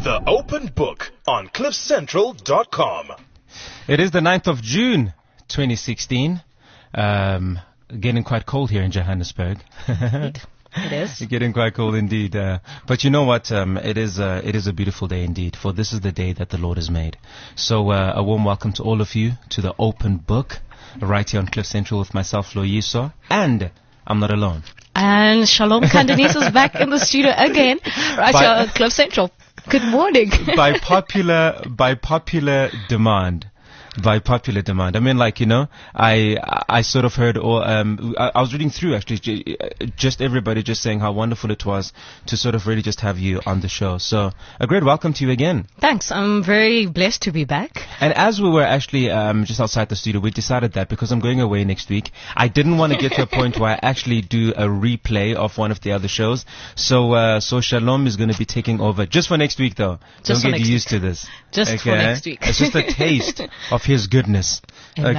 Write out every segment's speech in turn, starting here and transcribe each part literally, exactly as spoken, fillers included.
The Open Book on cliff central dot com. It is the ninth of June, twenty sixteen. Um, getting quite cold here in Johannesburg. It is. It's getting quite cold indeed. Uh, but you know what? Um, it is uh, it is a beautiful day indeed, for this is the day that the Lord has made. So uh, a warm welcome to all of you to the Open Book, right here on Cliff Central with myself, Loyiso, and I'm not alone. And Shalom Kandanisa is back in the studio again, right By- here on Cliff Central. Good morning. by popular by popular demand. By popular demand. I mean, like, you know, I I sort of heard, or um, I, I was reading through actually, j- just everybody just saying how wonderful it was to sort of really just have you on the show. So a great welcome to you again. Thanks. I'm very blessed to be back. And as we were actually um, just outside the studio, we decided that because I'm going away next week, I didn't want to get to a point where I actually do a replay of one of the other shows. So uh, so Shalom is going to be taking over just for next week, though. Just for Don't get next used week. to this. Just for next week. It's just a taste of his goodness. Amen.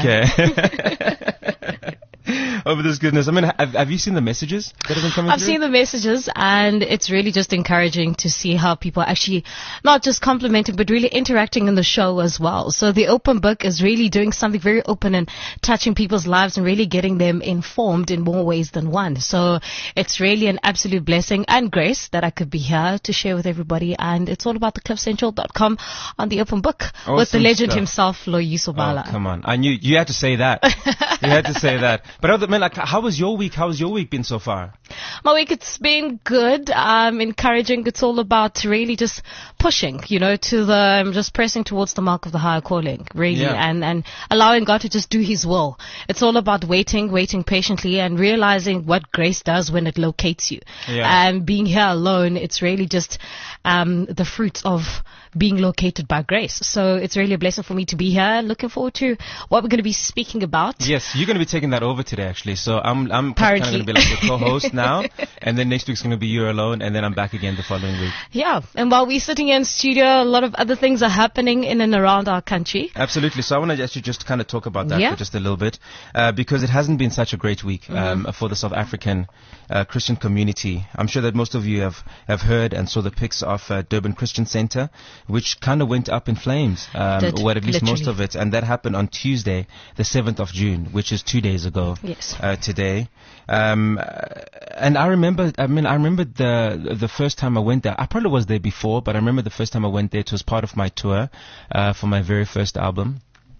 Okay. Over this goodness. I mean, have, have you seen the messages that have been coming I've through? seen the messages, and it's really just encouraging to see how people are actually not just complimenting, but really interacting in the show as well. So the Open Book is really doing something very open and touching people's lives and really getting them informed in more ways than one. So it's really an absolute blessing and grace that I could be here to share with everybody. And it's all about the cliff central dot com on the Open Book with the Awesome legend stuff. himself, Loyiso Oh, Bala. come on. I knew you had to say that. You had to say that. But other man, like, how was your week? How has your week been so far? My week, it's been good, um, encouraging. It's all about really just pushing, you know, to the, um, just pressing towards the mark of the higher calling, really, Yeah. and, and allowing God to just do His will. It's all about waiting, waiting patiently and realizing what grace does when it locates you. Yeah. And being here alone, it's really just, um, the fruit of being located by grace. So it's really a blessing for me to be here. Looking forward to what we're going to be speaking about. Yes, you're going to be taking that over today, actually. So I'm I'm kind of Apparently. going to be like your co-host now, and then next week's going to be you alone, and then I'm back again the following week. Yeah. And while we're sitting here in studio, a lot of other things are happening in and around our country. Absolutely. So I want to actually just kind of talk about that Yeah. for just a little bit, uh, because it hasn't been such a great week um, for the South African uh, Christian community. I'm sure that most of you have, have heard and saw the pics of uh, Durban Christian Center, which kind of went up in flames, um, Did, or at least most literally. of it, and that happened on Tuesday, the seventh of June, which is two days ago. Yes. Uh, today. Um, uh, and I remember, I mean, I remember the the first time I went there. I probably was there before, but I remember the first time I went there. It was part of my tour uh, for my very first album.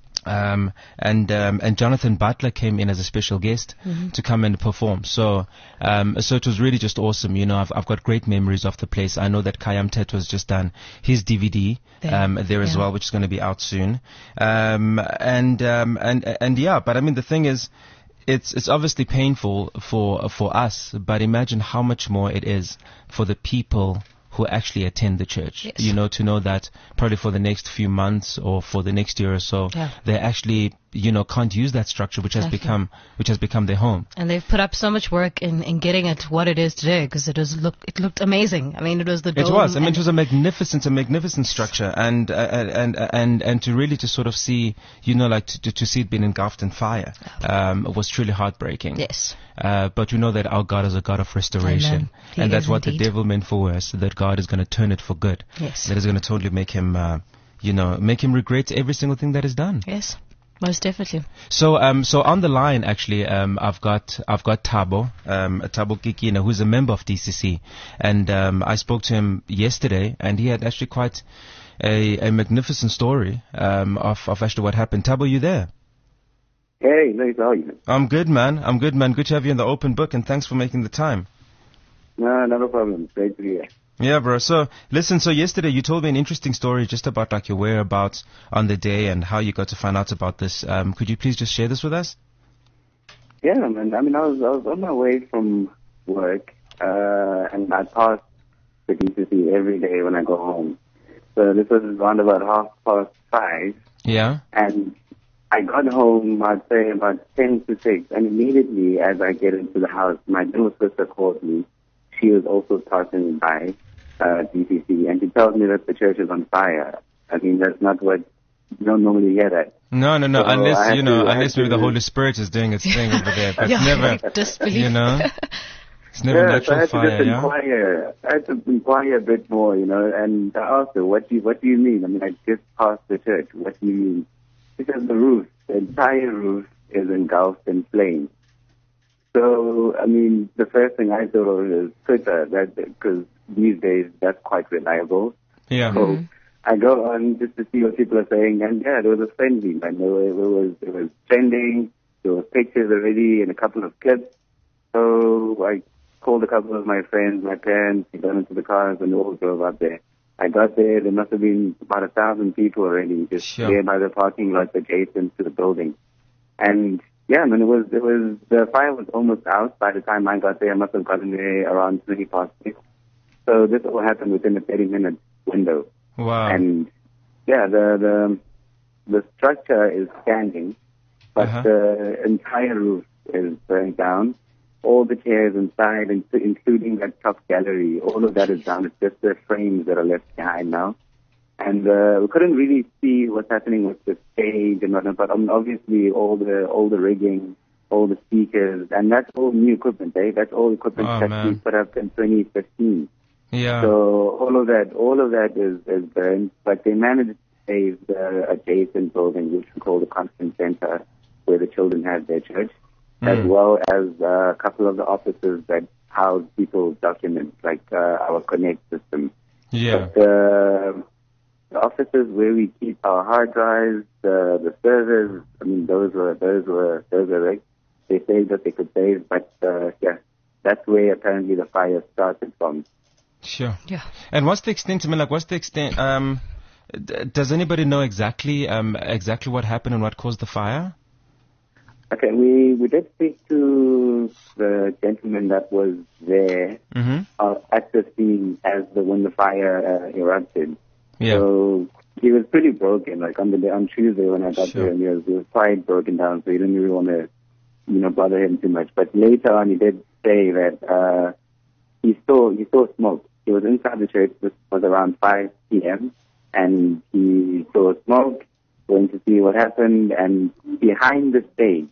Um, and um, and Jonathan Butler came in as a special guest Mm-hmm. to come and perform. So um, so it was really just awesome. You know, I've I've got great memories of the place. I know that Kayam Tet has just done his D V D There. um, there as Yeah. well, which is going to be out soon. Um, and um, and and yeah, but I mean the thing is, it's it's obviously painful for for us, but imagine how much more it is for the people who actually attend the church. Yes. You know, to know that probably for the next few months or for the next year or so, Yeah. they actually, you know, can't use that structure which has Exactly. become which has become their home. And they've put up so much work in, in getting it what it is today, because it was look it looked amazing. I mean, it was the It dome was. I mean, and- it was a magnificent, a magnificent structure, and uh, and and and to really to sort of see, you know, like to to, to see it being engulfed in fire, um, was truly heartbreaking. Yes. Uh, but we know that our God is a God of restoration, Amen. He and that's is what indeed. the devil meant for us. That God is going to turn it for good. Yes. That is going to totally make him, uh, you know, make him regret every single thing that is done. Yes. Most definitely. So, um, so on the line, actually, um, I've got, I've got Thabo, um, Thabo Kikina, who's a member of D C C, and um, I spoke to him yesterday, and he had actually quite a, a magnificent story um, of, of actually what happened. Thabo, you there? Hey, nice, how are you? I'm good, man. I'm good, man. Good to have you in the Open Book, and thanks for making the time. No, not a problem. Great to be here. Yeah, bro. So, listen, so yesterday you told me an interesting story just about like your whereabouts on the day and how you got to find out about this. Um, could you please just share this with us? Yeah, man. I mean, I was I was on my way from work, uh, and I pass the D C C every day when I go home. So this was around about half past five, Yeah. and I got home, I'd say about ten to six, and immediately as I get into the house, my little sister called me. She was also passing by uh, D C C, and she tells me that the church is on fire. I mean, that's not what you don't normally hear that. No, no, no. So I unless had you know, to- I unless had maybe the to- Holy Spirit is doing its thing over there. That's Yeah, never, like disbelief. you know. It's never Yeah, so I natural had to fire, just yeah? inquire. I had to inquire a bit more, you know, and I asked her, what do you, what do you mean? I mean, I just passed the church. What do you mean? She said the roof, the entire roof is engulfed in flames. So, I mean, the first thing I thought of is Twitter, that because these days that's quite reliable. Yeah. So I go on just to see what people are saying, and yeah, there was a frenzy, man. There was, it was, it was trending. There were pictures already and a couple of clips. So I called a couple of my friends, my parents, we got into the cars and all drove up there. I got there, there must have been about a thousand people already just Sure. there by the parking lot adjacent to the building. And yeah, I mean, it was, it was, the fire was almost out by the time I got there. I must have gotten there around twenty past six. So this all happened within a thirty minute window. Wow. And yeah, the, the, the structure is standing, but Uh-huh. the entire roof is burnt down. All the chairs inside, in- including that top gallery, all of that is down. It's just the frames that are left behind now. And uh, we couldn't really see what's happening with the stage and whatnot, but um, obviously all the all the rigging, all the speakers, and that's all new equipment, eh? That's all equipment Oh, that man. we put up in twenty fifteen. Yeah. So all of that, all of that is, is burned, but they managed to save the adjacent building, which we call the conference center, where the children had their church, as Mm. well as uh, a couple of the offices that house people's documents, like uh, our Connect system. Yeah. But uh, the offices where we keep our hard drives, uh, the servers, I mean, those were those were those were wrecked. They saved what they could save, but uh, yeah, that's where apparently the fire started from. Sure. Yeah. And what's the extent? I mean, like, what's the extent? Um, d- does anybody know exactly, um, exactly what happened and what caused the fire? Okay, we, we did speak to the gentleman that was there Mm-hmm. uh, at the scene as the when the fire uh, erupted. Yeah. So he was pretty broken. Like on the day, on Tuesday when I got Sure. there, and he was, he was quite broken down. So he didn't really want to, you know, bother him too much. But later on, he did say that uh, he saw he saw smoke. He was inside the church. This was around five p.m. and he saw smoke. Going to see what happened, and behind the stage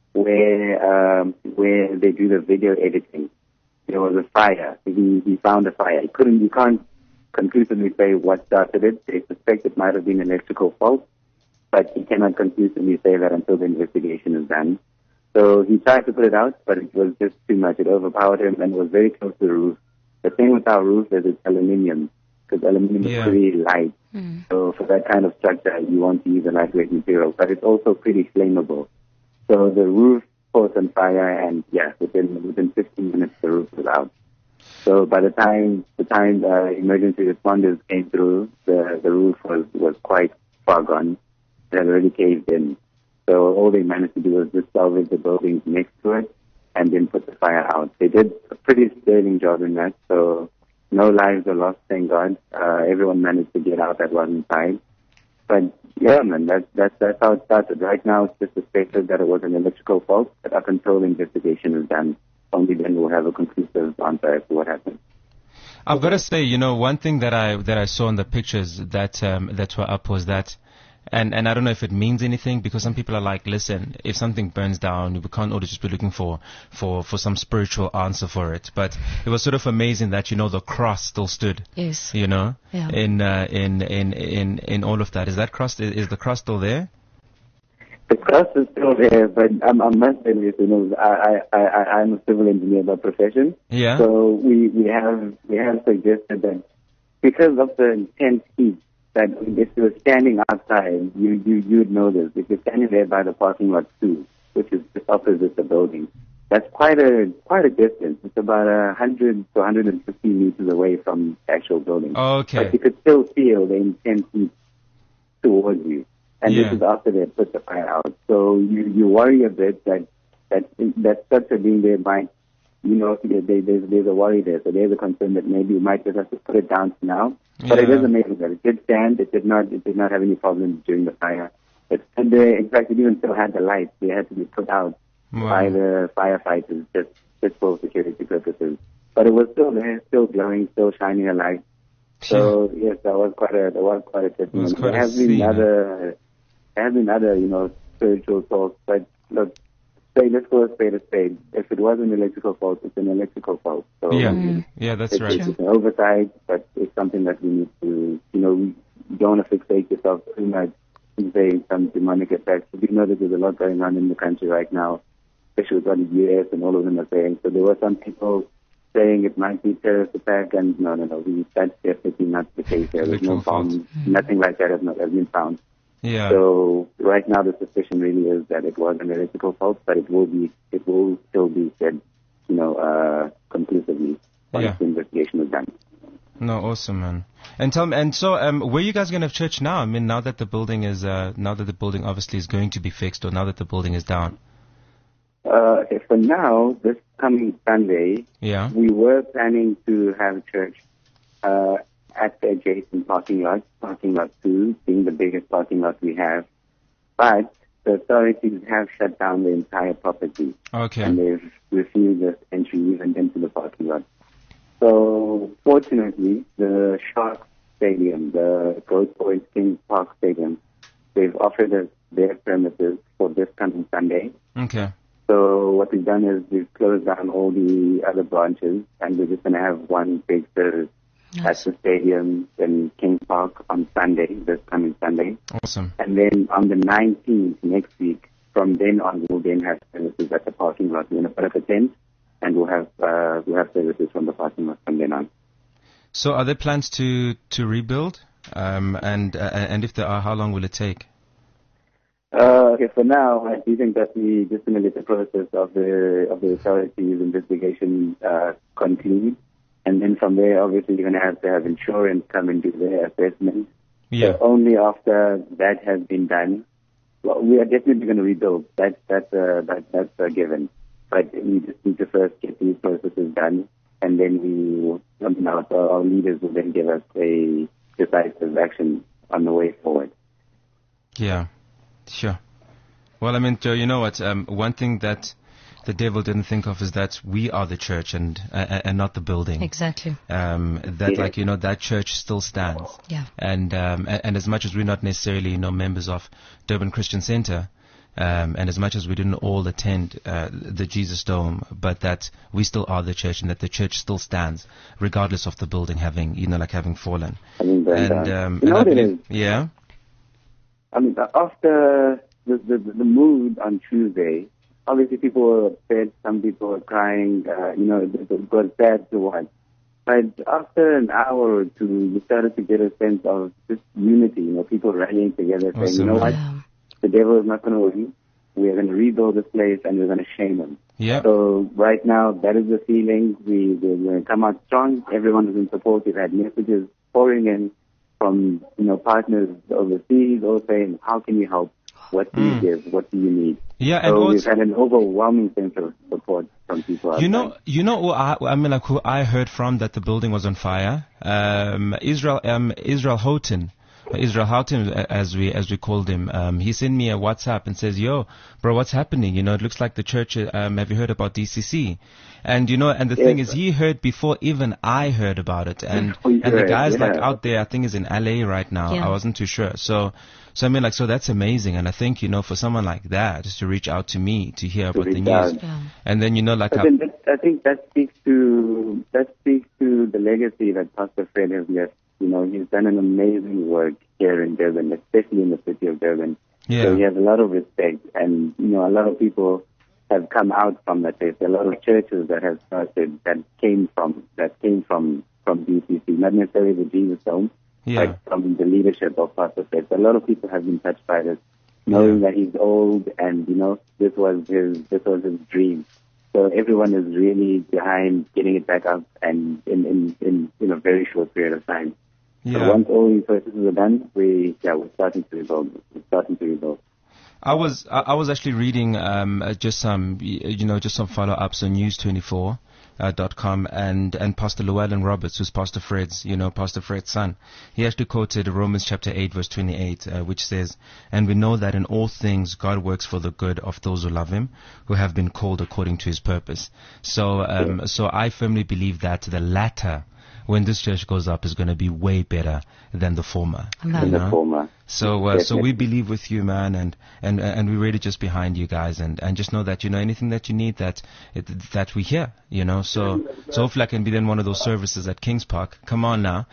where um, where they do the video editing, there was a fire. He he found a fire. He couldn't. You can't conclusively say what started it. They suspect it might have been an electrical fault, but he cannot conclusively say that until the investigation is done. So he tried to put it out, but it was just too much. It overpowered him and was very close to the roof. The thing with our roof is it's aluminium, because aluminium Yeah. is pretty light. Mm. So for that kind of structure, you want to use a lightweight material, but it's also pretty flammable. So the roof caught on fire, and yeah, within within fifteen minutes, the roof was out. So by the time the time the emergency responders came through, the the roof was was quite far gone. It had already caved in. So all they managed to do was just salvage the buildings next to it, and then put the fire out. They did a pretty sterling job in that. So no lives were lost, thank God. Uh, everyone managed to get out that was inside. But yeah, man, that's that's that's how it started. Right now, it's just suspected that it was an electrical fault. But up until the investigation is done, only then we'll have a conclusive answer as to what happened. I've got to say, you know, one thing that I that I saw in the pictures that um, that were up was that, and and I don't know if it means anything, because some people are like, listen, if something burns down, we can't always just be looking for for for some spiritual answer for it. But it was sort of amazing that, you know, the cross still stood. Yes. You know, Yeah. in uh, in in in in all of that. Is that cross? Is, is the cross still there? The cross is still there, but I'm, I must say this, you know, I, I, I, I'm a civil engineer by profession. Yeah. So we, we have we have suggested that because of the intense heat, that if you were standing outside, you, you, you'd know this. If you're standing there by the parking lot too, which is just opposite the building, that's quite a quite a distance. It's about a hundred to one hundred fifty meters away from the actual building. Okay. But you could still feel the intense heat towards you. And Yeah. this is after they put the fire out. So you, you worry a bit that that that structure being there might, you know, there, there's, there's a worry there. So there's a concern that maybe you might just have to put it down for now. But it Yeah. is amazing that it did stand. It did not it did not have any problems during the fire. It stood there. In fact, it even still had the lights. They had to be put out Wow. by the firefighters just, just for security purposes. But it was still there, still glowing, still shining a light. So yes, that was quite a that was quite a testimony. quite There a have been scene, huh? other there have been other, you know, spiritual talks, but look, say, let's call a spade a spade. If it was an electrical fault, it's an electrical fault. So Yeah, Mm. yeah, that's it's, right. it's an oversight, but it's something that we need to, you know, we don't want to fixate yourself too much and say some demonic effects. We know that there's a lot going on in the country right now, especially with what the U S and all of them are saying. So there were some people saying it might be terrorist attack, and no, no, no, we, that's definitely not the case. There was no Electrical fault. bomb, nothing like that has, not, has been found. Yeah. So right now the suspicion really is that it was an electrical fault, but it will be, it will still be said, you know, uh, conclusively once Yeah. the investigation is done. No, awesome, man. And tell me, and so, um, where are you guys going to have church now? I mean, now that the building is, uh, now that the building obviously is going to be fixed, or now that the building is down. Uh, okay, for now, this coming Sunday, Yeah. we were planning to have church uh, at the adjacent parking lot, parking lot two, being the biggest parking lot we have. But the authorities have shut down the entire property, Okay. and they've refused us entry even into the parking lot. So, fortunately, the Sharks Stadium, the Gold Point Kings Park Stadium, they've offered us their premises for this coming Sunday. Okay. So what we've done is we've closed down all the other branches, and we're just going to have one big service Nice. at the stadium in King Park on Sunday, this coming Sunday. Awesome. And then on the nineteenth, next week, from then on, we'll then have services at the parking lot. We're going to put up a tent, and we'll have uh, we'll have services from the parking lot from then on. So, are there plans to to rebuild? Um, and uh, and if there are, how long will it take? Uh, okay, for now, I do think that we just going to let the process of the of the authorities' investigation uh, conclude, and then from there, obviously, you're going to have to have insurance come and do their assessment. Yeah. So only after that has been done, well, we are definitely going to rebuild. That's that's uh, that that's a given. But we just need to first get these processes done, and then we, will, I mean, our, our leaders will then give us a decisive action on the way forward. Yeah. Sure. Well, I mean, Joe, you know what? Um, one thing that the devil didn't think of is that we are the church and uh, and not the building. Exactly. Um, that Yeah. like you know that church still stands. Yeah. And um, and, and as much as we're not necessarily you know members of Durban Christian Center, um, and as much as we didn't all attend uh, the Jesus Dome, but that we still are the church, and that the church still stands regardless of the building having you know like having fallen. I mean, And and, uh, um, you know and I what it believe, is? yeah. I mean, after the, the the mood on Tuesday, obviously people were upset. Some people were crying. Uh, you know, it, it was sad to watch. But after an hour or two, you started to get a sense of just unity. You know, people rallying together, saying, Awesome. "You know what? Yeah. The devil is not going to win. We are going to rebuild this place, and we're going to shame him." Yeah. So right now, that is the feeling. We, we're going to come out strong. Everyone is in support. We've had messages pouring in from, you know, partners overseas, all saying, how can you help? What do Mm. you give? What do you need? Yeah, and So we've also, had an overwhelming sense of support from people outside. you know, you know, who I, I mean, like who I heard from that the building was on fire. Um, Israel, um, Israel Houghton, Israel Houghton, as we as we called him. Um, he sent me a WhatsApp and says, "Yo, bro, what's happening? You know, it looks like the church. Um, have you heard about D C C?" And you know, and the Yes, thing is, sir. he heard before even I heard about it. And Oh, you and the heard, guy's like yeah. out there. I think is in L A right now. Yeah. I wasn't too sure. So. So I mean, like, so that's amazing, and I think you know, for someone like that, just to reach out to me to hear about the reach news, out. Yeah. and then you know, like, But I, then that, I think that speaks to that speaks to the legacy that Pastor Fred has left. You know, he's done an amazing work here in Durban, especially in the city of Durban. yeah, So he has a lot of respect, and you know, a lot of people have come out from that place. A lot of churches that have started that came from that came from from D C C, not necessarily the Jesus Dome, yeah, but from the leadership of Pastor Fred. So a lot of people have been touched by this, knowing that he's old, and you know, this was his this was his dream. So everyone is really behind getting it back up, and in in in, in a very short period of time. So yeah. once all these processes are done, we yeah we're starting to rebuild. We're starting to rebuild. I was I, I was actually reading um uh, just some y- you know just some follow ups on news twenty-four dot com and and Pastor Llewellyn Roberts, who's Pastor Fred's you know Pastor Fred's son. He actually quoted Romans chapter eight verse twenty-eight, uh, which says, "And we know that in all things God works for the good of those who love Him, who have been called according to His purpose." So um so I firmly believe that the latter when this church goes up is going to be way better than the former. Amen. In you the know? former. So, uh, so we Definitely. believe with you, man, and and and we're really just behind you guys, and and just know that you know anything that you need, that it, that we hear, you know. So, so hopefully I can be in one of those services at Kings Park. Come on now,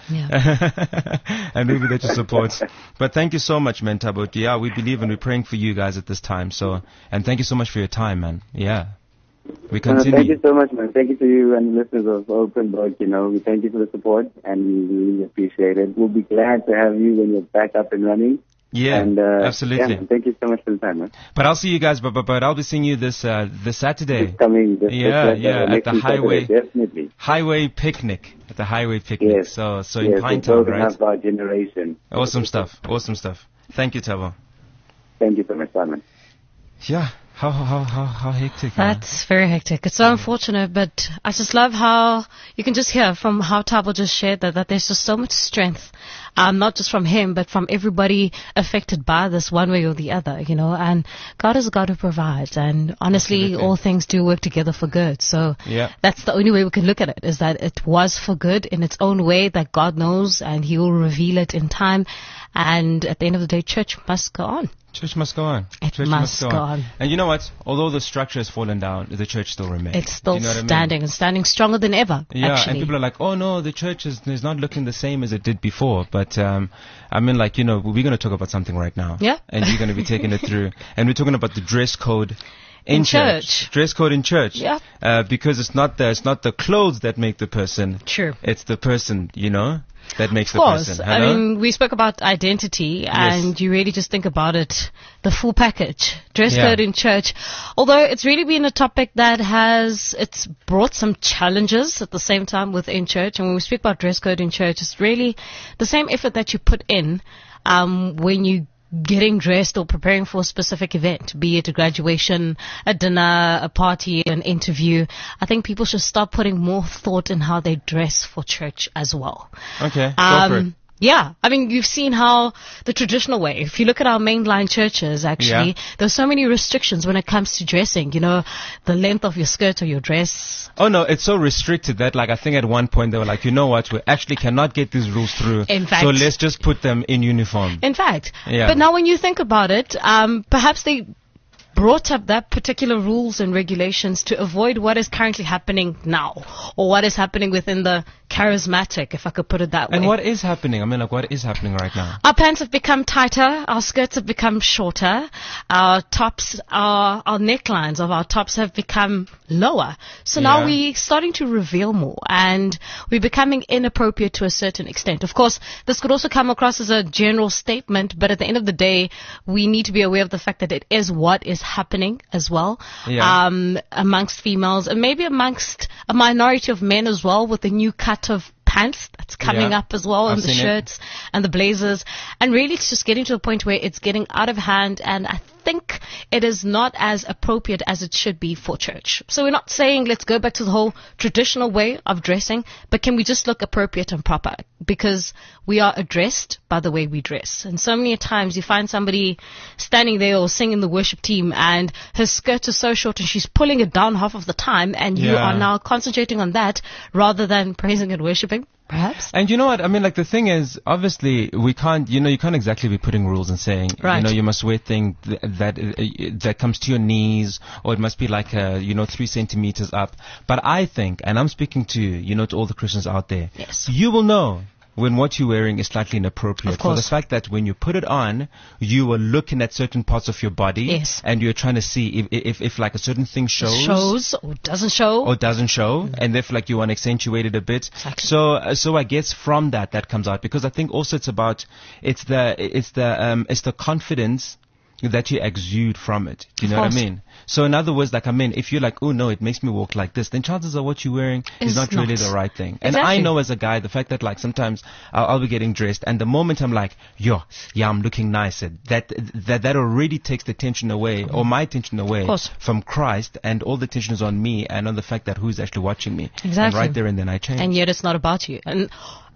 Yeah. and maybe that you support. But thank you so much, man, Tabut. Yeah, we believe and we're praying for you guys at this time. So, and thank you so much for your time, man. Yeah, we Uh, thank you continue. so much, man. Thank you to you and listeners of Open Book. You know, we thank you for the support, and we really appreciate it. We'll be glad to have you when you're back up and running. Yeah, and, uh, absolutely. Yeah, man, thank you so much for the time, man. But I'll see you guys, but but, but I'll be seeing you this uh, this Saturday. It's coming. This, Yeah, this, uh, yeah, at next the week, Saturday, highway. Definitely. Highway picnic at the highway picnic. Yes. So so yes, in Pine it's Town, building right? up our generation. Awesome stuff. Awesome stuff. Thank you, Tabo. Thank you so much, Simon. Yeah. How how how how hectic. man. That's very hectic. It's so unfortunate, but I just love how you can just hear from how Tabo just shared that, that there's just so much strength, um, not just from him, but from everybody affected by this one way or the other, you know, and God is a God who provides, and honestly, Absolutely. all things do work together for good. So Yeah. that's the only way we can look at it, is that it was for good in its own way, that God knows, and He will reveal it in time. And at the end of the day, church must go on. Church must go on. It church must go on. And you know what? Although the structure has fallen down, the church still remains. It's still You know what I mean? standing and standing stronger than ever, Yeah, actually. and people are like, oh no, the church is, is not looking the same as it did before. But, um, I mean, like, you know, we're going to talk about something right now. Yeah. And you're going to be taking it through. And we're talking about the dress code in, In church. Dress code in church. Yeah. Uh, because it's not the, it's not the clothes that make the person. True. It's the person, you know, that makes Of the course. person. I Hello? mean, we spoke about identity, and you really just think about it, the full package. Dress Yeah. code in church. Although it's really been a topic that has, it's brought some challenges at the same time within church. And when we speak about dress code in church, it's really the same effort that you put in um, when you getting dressed or preparing for a specific event, be it a graduation, a dinner, a party, an interview. I think people should start putting more thought in how they dress for church as well. Okay, go for it. Um, yeah, I mean, you've seen how the traditional way, if you look at our mainline churches, actually, Yeah. there's so many restrictions when it comes to dressing, you know, the length of your skirt or your dress. Oh no, it's so restricted that, like, I think at one point they were like, you know what, we actually cannot get these rules through. In fact- so let's just put them in uniform. In fact, Yeah. but now when you think about it, um, perhaps they brought up that particular rules and regulations to avoid what is currently happening now, or what is happening within the charismatic, if I could put it that And way. what is happening? I mean, like, what is happening right now? Our pants have become tighter, our skirts have become shorter, our tops, our, our necklines of our tops have become lower. So now Yeah. we're starting to reveal more, and we're becoming inappropriate to a certain extent. Of course, this could also come across as a general statement, but at the end of the day, we need to be aware of the fact that it is what is happening as well, Yeah. um, amongst females, and maybe amongst a minority of men as well, with the new cut of pants that's coming Yeah. up as well, I've and the seen it. shirts and the blazers, and really it's just getting to a point where it's getting out of hand, and I think it is not as appropriate as it should be for church. So we're not saying let's go back to the whole traditional way of dressing, but can we just look appropriate and proper, because we are addressed by the way we dress. And so many times you find somebody standing there or singing the worship team, and her skirt is so short and she's pulling it down half of the time, and you Yeah. are now concentrating on that rather than praising and worshiping, perhaps. And you know what? I mean, like, the thing is, obviously, we can't, you know, you can't exactly be putting rules and saying, Right. you know, you must wear thing th- that, uh, that comes to your knees, or it must be like, uh, you know, three centimeters up. But I think, and I'm speaking to, you know, to all the Christians out there, Yes. you will know when what you're wearing is slightly inappropriate. Of course. For the fact that when you put it on, you are looking at certain parts of your body. Yes. And you're trying to see if, if, if like a certain thing shows. Shows or doesn't show. Or doesn't show, and if like you want to accentuate it a bit. Exactly. So, uh, so I guess from that, that comes out, because I think also it's about, it's the, it's the, um, it's the confidence that you exude from it. Do you Of know what I course. mean? So in other words, like, I mean, if you're like, oh no, it makes me walk like this, then chances are what you're wearing is It's not really not. the right thing. And I Exactly. know as a guy, the fact that like sometimes I'll, I'll be getting dressed, and the moment I'm like, yo, yeah, I'm looking nicer, that, that, that already takes the attention away, or my attention away Of course. from Christ, and all the attention is on me and on the fact that who's actually watching me. Exactly. And right there and then I change. And yet it's not about you. And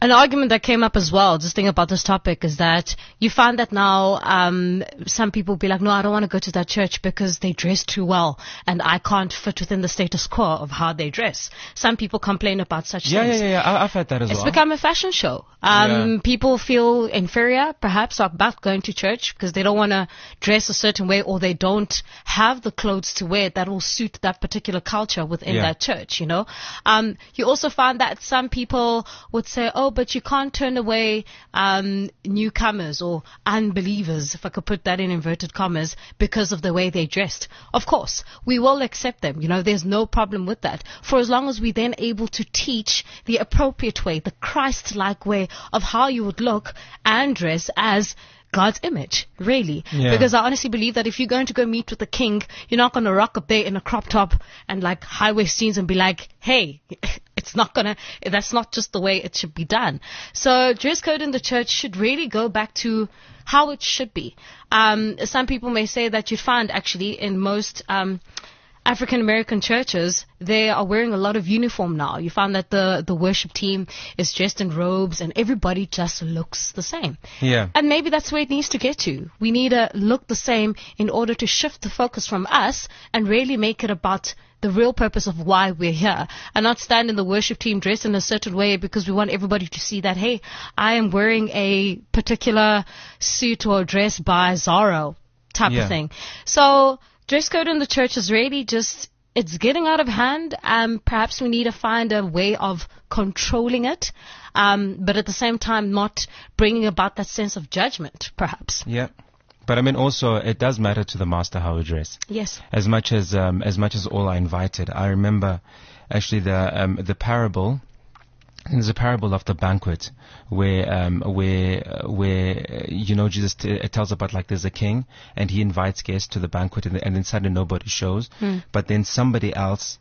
An argument that came up as well, just thinking about this topic, is that you find that now um, some people be like, no, I don't want to go to that church because they dress too well and I can't fit within the status quo of how they dress. Some people complain about such Yeah, things. yeah, yeah, yeah. I, I've had that as It's well. become a fashion show. Um, Yeah. People feel inferior, perhaps, about going to church because they don't want to dress a certain way, or they don't have the clothes to wear that will suit that particular culture within Yeah. that church, you know. Um, you also find that some people would say, oh, but you can't turn away um, newcomers or unbelievers, if I could put that in inverted commas, because of the way they dressed. Of course, we will accept them. You know, there's no problem with that. For as long as we then able to teach the appropriate way, the Christ-like way of how you would look and dress as God's image, really. Yeah. Because I honestly believe that if you're going to go meet with the king, you're not going to rock up there in a crop top and like high waist jeans and be like, hey, it's not going to, that's not just the way it should be done. So dress code in the church should really go back to how it should be. Um, some people may say that you'd find actually in most, um, African American churches, they are wearing a lot of uniform now. You find that the, the worship team is dressed in robes and everybody just looks the same. Yeah. And maybe that's where it needs to get to. We need to look the same in order to shift the focus from us and really make it about the real purpose of why we're here, and not stand in the worship team dressed in a certain way because we want everybody to see that, hey, I am wearing a particular suit or dress by Zara type Yeah. of thing. So dress code in the church is really just, it's getting out of hand. Um, perhaps we need to find a way of controlling it, um, but at the same time not bringing about that sense of judgment, perhaps. Yeah. But I mean, also, it does matter to the master how we dress. Yes. As much as um, as much as all are invited. I remember actually the um, the parable. There's a parable of the banquet where um, where uh, where uh, you know Jesus t- it tells about like there's a king and he invites guests to the banquet and, and then suddenly nobody shows, Hmm. but then somebody else.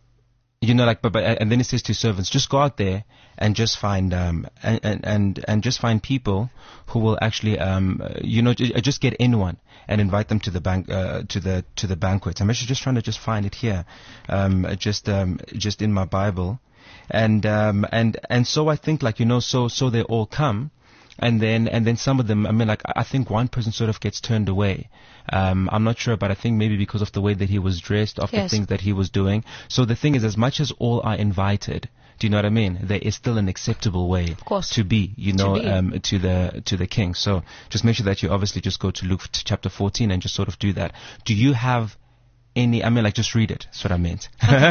You know, like, but, but, and then he says to his servants, just go out there and just find, um, and, and, and, and just find people who will actually, um, uh, you know, j- just get anyone and invite them to the bank, uh, to the, to the banquet. I'm actually just trying to just find it here, um, just, um, just in my Bible. And, um, and, and so I think like, you know, so, so they all come. And then, and then some of them, I mean, like, I think one person sort of gets turned away. Um, I'm not sure, but I think maybe because of the way that he was dressed, of Yes. the things that he was doing. So the thing is, as much as all are invited, do you know what I mean? There is still an acceptable way Of course. to be, you To know, be. um, to the, to the king. So just make sure that you obviously just go to Luke t- chapter fourteen and just sort of do that. Do you have any, I mean, like, just read it. That's what I meant.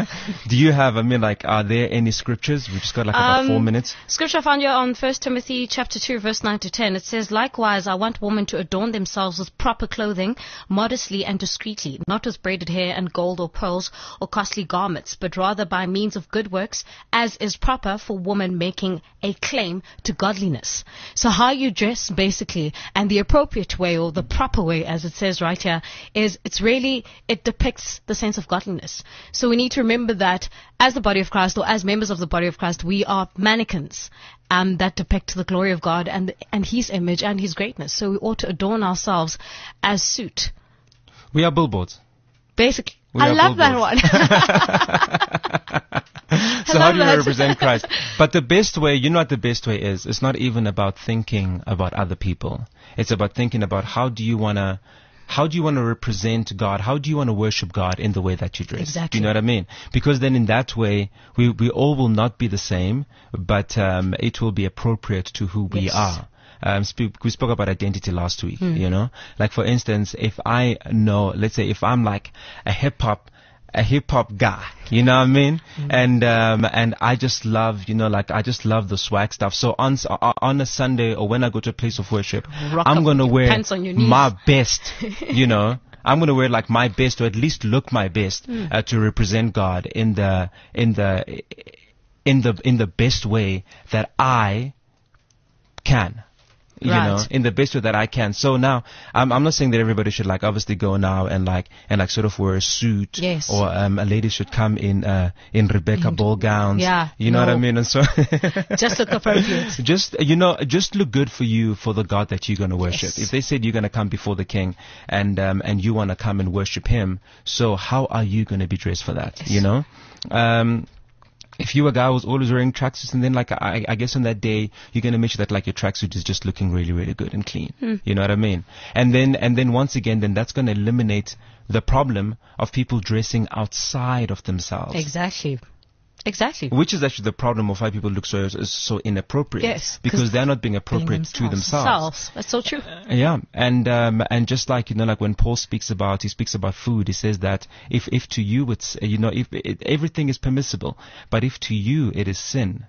Do you have, I mean, like, are there any scriptures? We've just got like about Um, four minutes. Scripture I found here on First Timothy chapter two, verse nine to ten. It says, likewise, I want women to adorn themselves with proper clothing, modestly and discreetly, not with braided hair and gold or pearls or costly garments, but rather by means of good works, as is proper for woman making a claim to godliness. So how you dress, basically, and the appropriate way, or the proper way, as it says right here, is it's really, it depicts the sense of godliness. So we need to remember that as the body of Christ, or as members of the body of Christ, we are mannequins um, that depict the glory of God and and His image and His greatness. So we ought to adorn ourselves as suit. We are billboards. Basically, We I are love that billboards. one. So how love do you that. represent Christ? But the best way, you know what the best way is? It's not even about thinking about other people. It's about thinking about how do you want to how do you want to represent God? How do you want to worship God in the way that you dress? Exactly. Do you know what I mean? Because then in that way, we, we all will not be the same, but um, it will be appropriate to who we Yes. are. Um, sp- we spoke about identity last week, you know? Like, for instance, if I know, let's say if I'm like a hip-hop a hip hop guy, you know what I mean? Mm. And um and I just love, you know, like I just love the swag stuff. So on s- uh, on a Sunday or when I go to a place of worship, Rock I'm up gonna your wear pants on your knees. my best, you know. I'm gonna wear like my best, or at least look my best, Mm. uh, to represent God in the in the in the in the best way that I can. You Right. know, in the best way that I can. So now, I'm, I'm not saying that everybody should like obviously go now and like and like sort of wear a suit, Yes. or um, a lady should come in uh, in Rebecca ball gowns. Yeah, you know what I no. mean. And so, Just look appropriate. just you know, just look good for you, for the God that you're going to worship. Yes. If they said you're going to come before the King and um, and you want to come and worship Him, so how are you going to be dressed for that? Yes. You know. Um, if you a guy who's always wearing tracksuits, and then like I, I guess on that day you're gonna make sure that like your tracksuit is just looking really, really good and clean. Mm. You know what I mean? And then and then once again, then that's gonna eliminate the problem of people dressing outside of themselves. Exactly. Exactly. Which is actually the problem of why people look so so inappropriate. Yes, because they're not being appropriate being to themselves. themselves. That's so true. Yeah, and um, and just like you know, like when Paul speaks about, he speaks about food. He says that if if to you it's you know if it, everything is permissible, but if to you it is sin,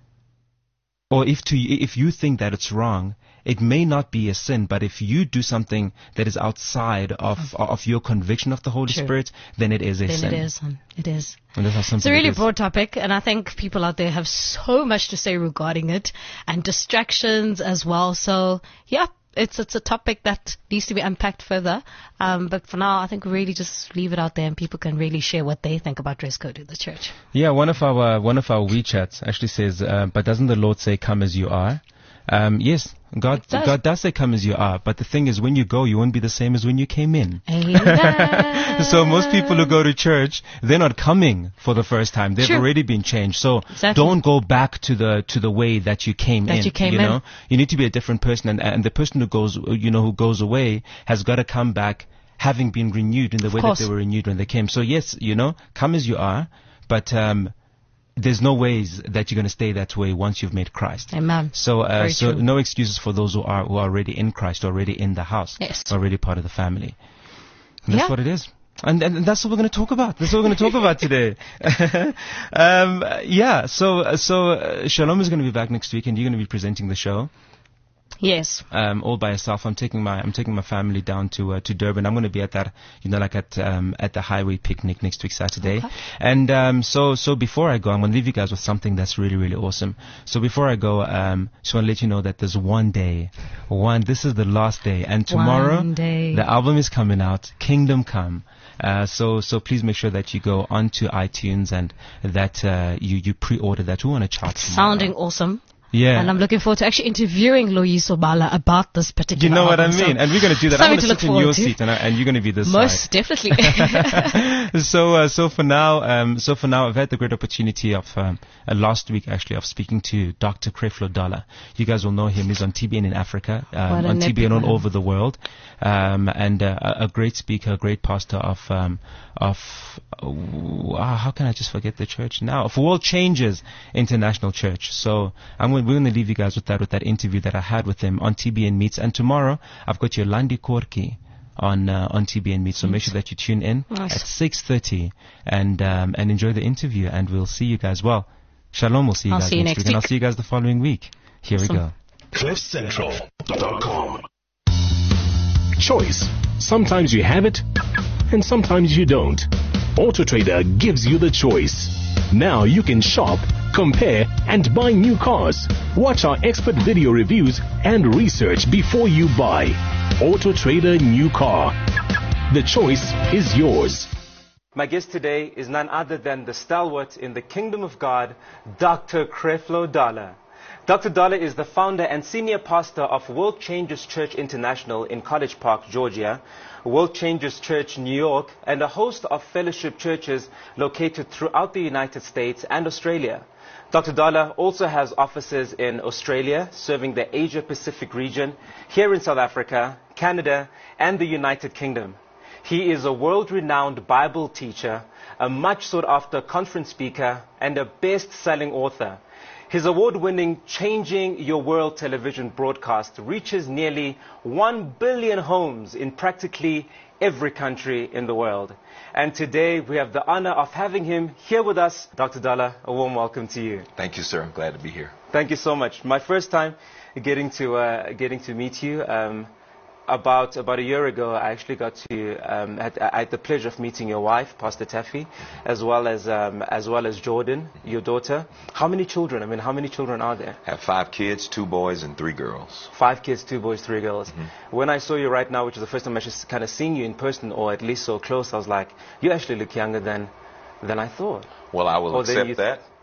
or if to if you think that it's wrong, it may not be a sin. But if you do something that is outside of of your conviction of the Holy True. Spirit, then it is a Then sin. it is. um, It is. And that's how simple It's a really it is. broad topic, and I think people out there have so much to say regarding it, and distractions as well. So, yeah, it's it's a topic that needs to be unpacked further. Um, but for now, I think we really just leave it out there, and people can really share what they think about dress code in the church. Yeah, one of our one of our WeChats actually says, uh, "But doesn't the Lord say, 'Come as you are'?" Um, yes, God It does. God does say, "Come as you are," but the thing is, when you go, you won't be the same as when you came in. Amen. So most people who go to church, they're not coming for the first time. They've True. already been changed. So Exactly. don't go back to the to the way that you came That in. you came in. know, you need to be a different person, and, and the person who goes, you know, who goes away has got to come back having been renewed in the way that course. they were renewed when they came. So yes, you know, come as you are, but um, there's no ways that you're going to stay that way once you've made Christ. Amen. So, uh, Very so true. no excuses for those who are who are already in Christ, already in the house, Yes. already part of the family. And that's Yeah. what it is. And, and that's what we're going to talk about. That's what we're going to talk about today. um, yeah. So, so uh, Shalom is going to be back next week, and you're going to be presenting the show. Yes. Um, all by yourself. I'm taking my I'm taking my family down to uh, to Durban. I'm going to be at that, you know, like at um, at the highway picnic next week Saturday. Okay. And um, so so before I go, I'm going to leave you guys with something that's really really awesome. So before I go, um, just want to let you know that there's one day, one. This is the last day, and tomorrow One day. the album is coming out, Kingdom Come. Uh, so so please make sure that you go onto iTunes and that uh, you you pre-order that. We want to chart tomorrow. Sounding awesome. Yeah. And I'm looking forward to actually interviewing Loyiso Bala about this particular You know what I album. So mean? And we're going to do that. I'm something going to to look sit in your forward to. seat, and, I, and you're going to be this Most side. definitely. so, uh, so for now, um, so for now, I've had the great opportunity of um, uh, last week actually of speaking to Doctor Creflo Dollar. You guys will know him. He's on T B N in Africa, um, What a on T B N all nepo man. over the world, um, and uh, a a great speaker, a great pastor of um, of uh, how can I just forget the church now? Of World Changers International Church. So I'm going, we're going to leave you guys with that with that interview that I had with him on T B N Meets. And tomorrow I've got your Landi Korki on uh, on T B N Meets. So make sure that you tune in Nice. at six thirty and um, and enjoy the interview. And we'll see you guys. Well, Shalom. We'll see you I'll guys see you next next week, and I'll week. see you guys the following week. Here Awesome. we go. cliff central dot com. Choice. Sometimes you have it, and sometimes you don't. AutoTrader gives you the choice. Now you can shop, compare, and buy new cars. Watch our expert video reviews and research before you buy. AutoTrader New Car. The choice is yours. My guest today is none other than the stalwart in the kingdom of God, Doctor Creflo Dollar. Doctor Dollar is the founder and senior pastor of World Changers Church International in College Park, Georgia, World Changers Church, New York, and a host of fellowship churches located throughout the United States and Australia. Doctor Dollar also has offices in Australia, serving the Asia Pacific region, here in South Africa, Canada, and the United Kingdom. He is a world-renowned Bible teacher, a much sought-after conference speaker, and a best-selling author. His award-winning Changing Your World television broadcast reaches nearly one billion homes in practically every country in the world. And today we have the honor of having him here with us. Doctor Dollar, a warm welcome to you. Thank you, sir. I'm glad to be here. Thank you so much. My first time getting to uh, getting to meet you. Um, About about a year ago, I actually got to um, had, I had the pleasure of meeting your wife, Pastor Taffy, as well as um, as well as Jordan, your daughter. How many children? I mean, how many children are there? I have five kids, two boys and three girls. Five kids, two boys, three girls. When I saw you right now, which is the first time I just kind of seeing you in person, or at least so close, I was like, you actually look younger than than I thought. Well, I will Or then accept you- that.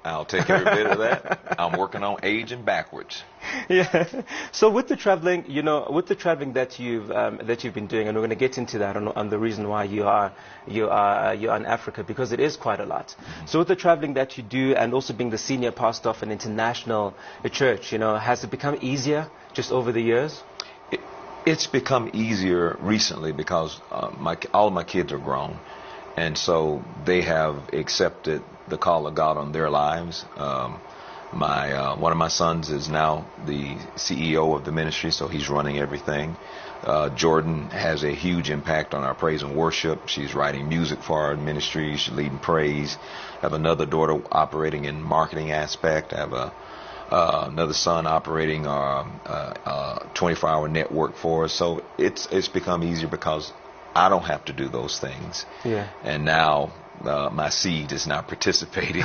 I'll take every bit of that. I'm working on aging backwards. Yeah. So with the traveling, you know, with the traveling that you've um, that you've been doing, and we're going to get into that on, on the reason why you are you are uh, you are in Africa, because it is quite a lot. Mm-hmm. So with the traveling that you do, and also being the senior pastor of an international church, you know, has it become easier just over the years? It, it's become easier recently because uh, my all of my kids are grown, and so they have accepted the call of God on their lives. Um, my uh, one of my sons is now the C E O of the ministry, so he's running everything. Uh, Jordan has a huge impact on our praise and worship. She's writing music for our ministry. She's leading praise. I have another daughter operating in marketing aspect. I have a uh, another son operating our uh, uh, twenty-four hour network for us. So it's it's become easier because I don't have to do those things. Yeah. And now uh, my seed is now participating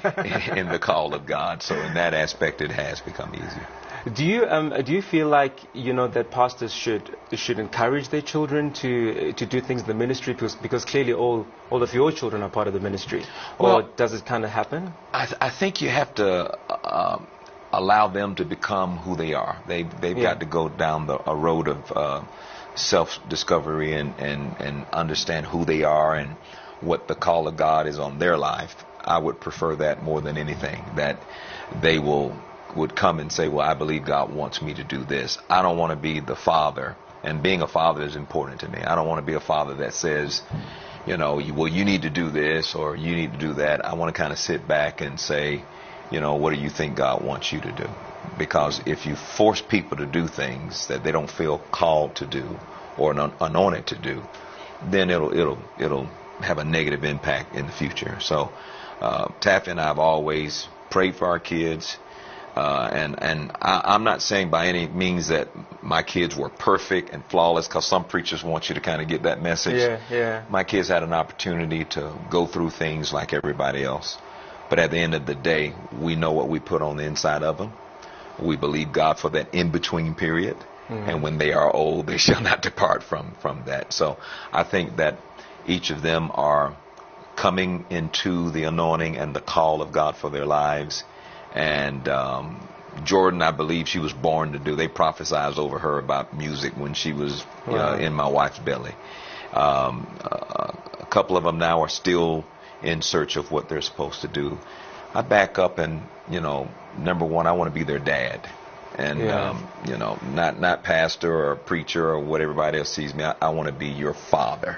in the call of God. So in that aspect, it has become easier. Do you um, do you feel like, you know, that pastors should should encourage their children to to do things in the ministry, because because clearly all all of your children are part of the ministry, or Well, does it kind of happen? I, th- I think you have to uh, allow them to become who they are. They they've Yeah. got to go down the a road of uh, self-discovery and, and and understand who they are and what the call of God is on their life. I would prefer that more than anything, that they will would come and say, well, I believe God wants me to do this. I don't want to be the father, and being a father is important to me. I don't want to be a father that says, you know, you, well, you need to do this or you need to do that. I want to kind of sit back and say, you know, what do you think God wants you to do? Because if you force people to do things that they don't feel called to do or an- anointed to do, then it'll it'll it'll have a negative impact in the future. So uh, Taffy and I have always prayed for our kids. Uh, and and I, I'm not saying by any means that my kids were perfect and flawless, because some preachers want you to kind of get that message. Yeah, yeah. My kids had an opportunity to go through things like everybody else. But at the end of the day, we know what we put on the inside of them. We believe God for that in-between period. Mm-hmm. And when they are old, they shall not depart from, from that. So I think that each of them are coming into the anointing and the call of God for their lives. And um, Jordan, I believe she was born to do. They prophesied over her about music when she was Wow. uh, in my wife's belly. Um, uh, a couple of them now are still in search of what they're supposed to do. I back up and, you know, number one, I want to be their dad. And, Yeah. um, you know, not not pastor or preacher or what everybody else sees me. I, I want to be your father.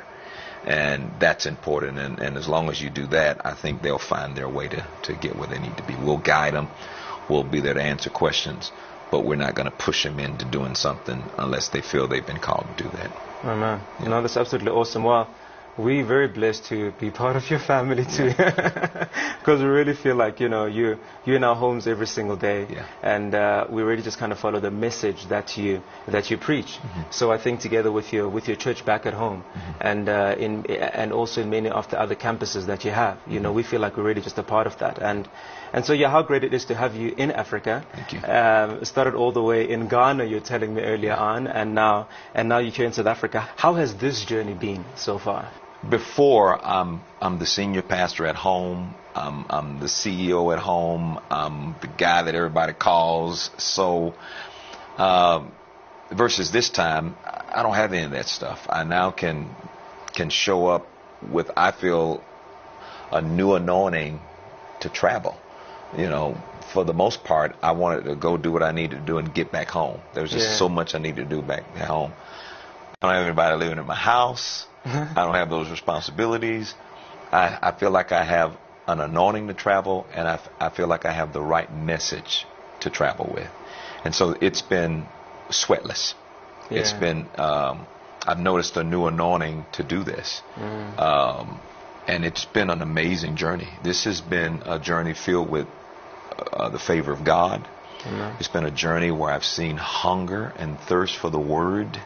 And that's important. And, and as long as you do that, I think they'll find their way to, to get where they need to be. We'll guide them. We'll be there to answer questions. But we're not going to push them into doing something unless they feel they've been called to do that. Oh man, you know, that's absolutely awesome. Well, we're very blessed to be part of your family too, because we really feel like, you know, you you're in our homes every single day, Yeah. and uh, we really just kind of follow the message that you that you preach. Mm-hmm. So I think together with your with your church back at home, Mm-hmm. and uh, in and also in many of the other campuses that you have, you know, we feel like we're really just a part of that. And and so yeah, how great it is to have you in Africa. Thank you. Um, started all the way in Ghana, you're telling me earlier on, and now and now you're here in South Africa. How has this journey been so far? Before, I'm I'm the senior pastor at home. I'm I'm the C E O at home. I'm the guy that everybody calls. So, um, versus this time, I don't have any of that stuff. I now can can show up with, I feel, a new anointing to travel. You know, for the most part, I wanted to go do what I needed to do and get back home. There's just Yeah. so much I need to do back at home. I don't have anybody living in my house. I don't have those responsibilities. I, I feel like I have an anointing to travel, and I, I feel like I have the right message to travel with. And so it's been sweatless. Yeah. It's been, um, I've noticed a new anointing to do this. Mm. Um, and it's been an amazing journey. This has been a journey filled with uh, the favor of God. Amen. It's been a journey where I've seen hunger and thirst for the word.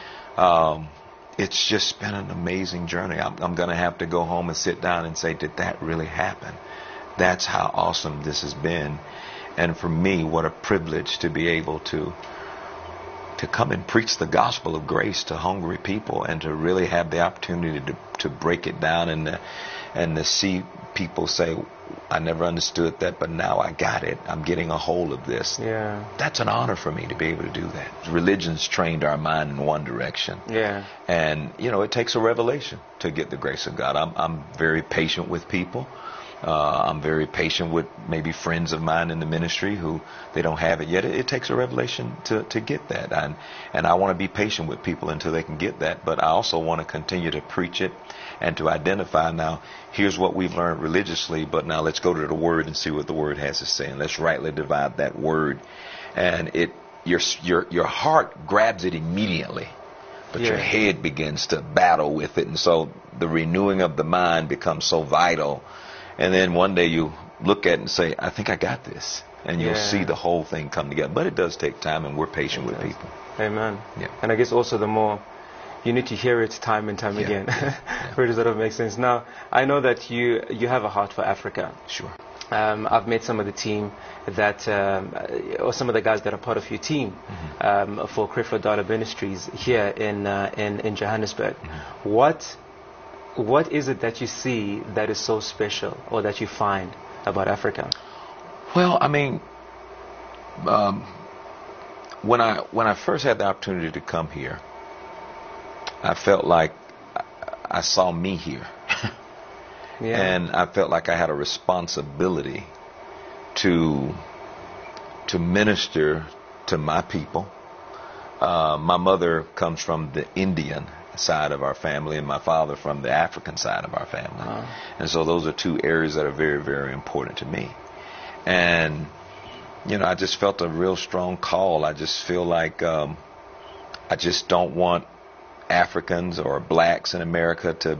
Um, it's just been an amazing journey. I'm, I'm going to have to go home and sit down and say, did that really happen? That's how awesome this has been. And for me, what a privilege to be able to to come and preach the gospel of grace to hungry people, and to really have the opportunity to to break it down, and to, and to see people say, I never understood that, but now I got it. I'm getting a hold of this. Yeah. That's an honor for me to be able to do that. Religion's trained our mind in one direction. Yeah. And, you know, it takes a revelation to get the grace of God. I'm, I'm very patient with people. Uh, I'm very patient with maybe friends of mine in the ministry who they don't have it yet. It, it takes a revelation to, to get that. And, and I want to be patient with people until they can get that. But I also want to continue to preach it and to identify, now, here's what we've learned religiously, but now let's go to the Word and see what the Word has to say. And let's rightly divide that Word. And it your your your heart grabs it immediately, but yeah. your head begins to battle with it. And so the renewing of the mind becomes so vital. And then one day you look at it and say, I think I got this. And you'll yeah. see the whole thing come together. But it does take time, and we're patient with people. Amen. Yeah. And I guess also the more you need to hear it time and time yeah. again yeah. for it to sort of make sense. Now, I know that you you have a heart for Africa. Sure. Um, I've met some of the team that, um, or some of the guys that are part of your team mm-hmm. um, for Creflo Dollar Ministries here in uh, in, in Johannesburg. Mm-hmm. What What is it that you see that is so special, or that you find about Africa? Well, I mean, um, when I when I first had the opportunity to come here, I felt like I saw me here, yeah. and I felt like I had a responsibility to to minister to my people. Uh, my mother comes from the Indian side of our family, and my father from the African side of our family. Uh-huh. And so those are two areas that are very, very important to me. And, you know, I just felt a real strong call. I just feel like um, I just don't want Africans or blacks in America to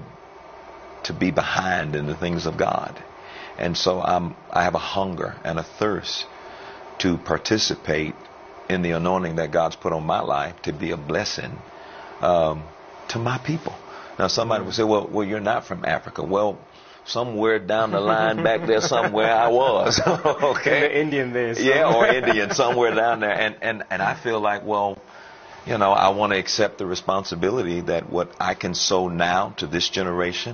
to be behind in the things of God. And so I'm, I have a hunger and a thirst to participate in the anointing that God's put on my life to be a blessing um, to my people. Now, somebody would say, well, well, you're not from Africa. Well, somewhere down the line back there somewhere I was. Okay. The Indian there. So. Yeah, or Indian, somewhere down there. And, and, and I feel like, well, you know, I want to accept the responsibility that what I can sow now to this generation,